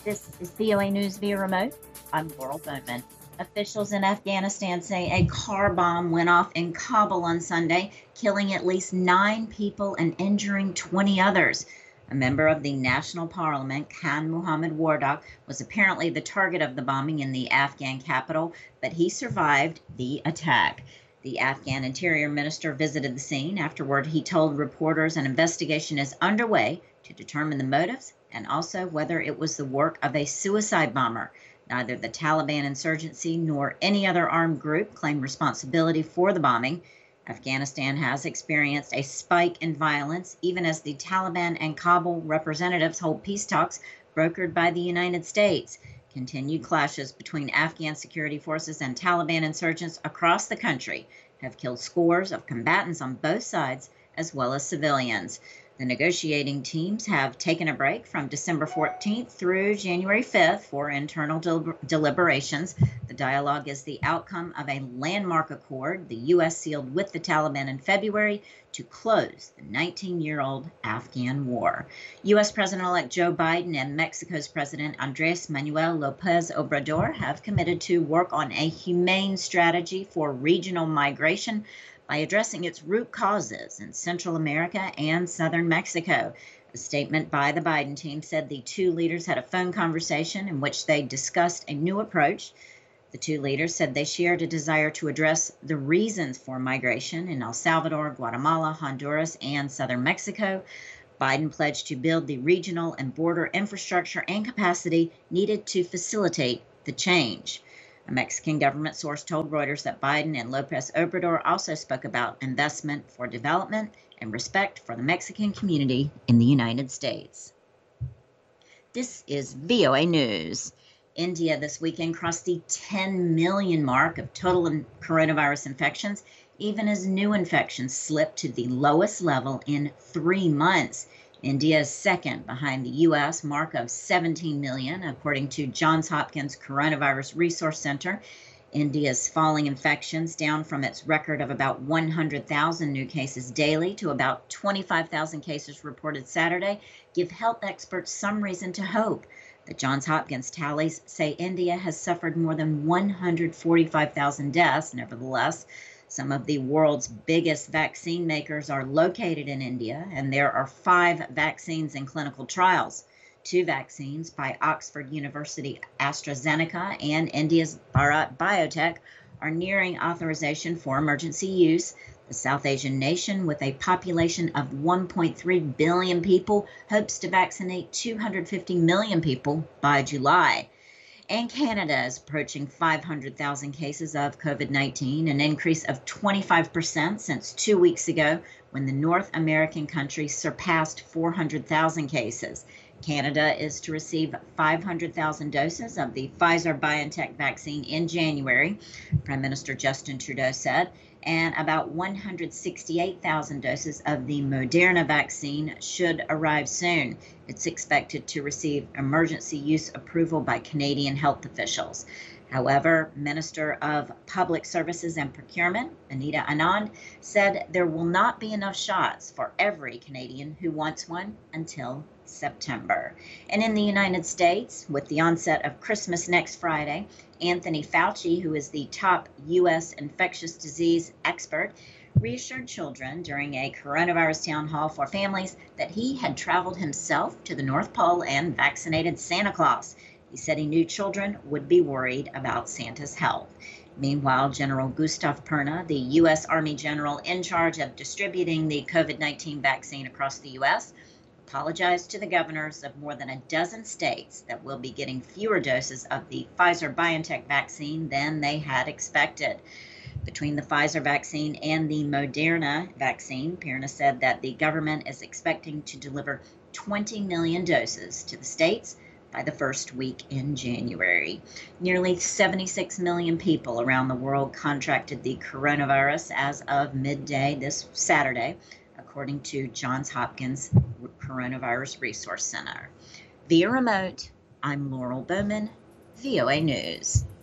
This is VOA News via remote. I'm Laurel Bowman. Officials in Afghanistan say a car bomb went off in Kabul on Sunday, killing at least 9 people and injuring 20 others. A member of the National Parliament, Khan Muhammad Wardak, was apparently the target of the bombing in the Afghan capital, but he survived the attack. The Afghan Interior Minister visited the scene. Afterward, he told reporters an investigation is underway to determine the motives and also whether it was the work of a suicide bomber. Neither the Taliban insurgency nor any other armed group claimed responsibility for the bombing. Afghanistan has experienced a spike in violence, even as the Taliban and Kabul representatives hold peace talks brokered by the United States. Continued clashes between Afghan security forces and Taliban insurgents across the country have killed scores of combatants on both sides, as well as civilians. The negotiating teams have taken a break from December 14th through January 5th for internal deliberations. The dialogue is the outcome of a landmark accord the U.S. sealed with the Taliban in February to close the 19-year-old Afghan war. U.S. President-elect Joe Biden and Mexico's President Andres Manuel Lopez Obrador have committed to work on a humane strategy for regional migration by addressing its root causes in Central America and southern Mexico. A statement by the Biden team said the two leaders had a phone conversation in which they discussed a new approach. The two leaders said they shared a desire to address the reasons for migration in El Salvador, Guatemala, Honduras, and southern Mexico. Biden pledged to build the regional and border infrastructure and capacity needed to facilitate the change. A Mexican government source told Reuters that Biden and Lopez Obrador also spoke about investment for development and respect for the Mexican community in the United States. This is VOA News. India this weekend crossed the 10 million mark of total coronavirus infections, even as new infections slipped to the lowest level in 3 months. India is second behind the U.S. mark of 17 million, according to Johns Hopkins Coronavirus Resource Center. India's falling infections, down from its record of about 100,000 new cases daily to about 25,000 cases reported Saturday, give health experts some reason to hope. The Johns Hopkins tallies say India has suffered more than 145,000 deaths. Nevertheless, some of the world's biggest vaccine makers are located in India, and there are 5 vaccines in clinical trials. 2 vaccines by Oxford University AstraZeneca and India's Bharat Biotech are nearing authorization for emergency use. The South Asian nation, with a population of 1.3 billion people, hopes to vaccinate 250 million people by July. And Canada is approaching 500,000 cases of COVID-19, an increase of 25% since 2 weeks ago when the North American country surpassed 400,000 cases. Canada is to receive 500,000 doses of the Pfizer-BioNTech vaccine in January, Prime Minister Justin Trudeau said, and about 168,000 doses of the Moderna vaccine should arrive soon. It's expected to receive emergency use approval by Canadian health officials. However, Minister of Public Services and Procurement, Anita Anand, said there will not be enough shots for every Canadian who wants one until September. And in the United States, with the onset of Christmas next Friday, Anthony Fauci, who is the top U.S. infectious disease expert, reassured children during a coronavirus town hall for families that he had traveled himself to the North Pole and vaccinated Santa Claus. He said he knew children would be worried about Santa's health. Meanwhile, General Gustav Perna, the U.S. Army general in charge of distributing the COVID-19 vaccine across the U.S., apologized to the governors of more than a dozen states that will be getting fewer doses of the Pfizer-BioNTech vaccine than they had expected. Between the Pfizer vaccine and the Moderna vaccine, Perna said that the government is expecting to deliver 20 million doses to the states by the first week in January. Nearly 76 million people around the world contracted the coronavirus as of midday this Saturday, according to Johns Hopkins Coronavirus Resource Center. Via remote, I'm Laurel Bowman, VOA News.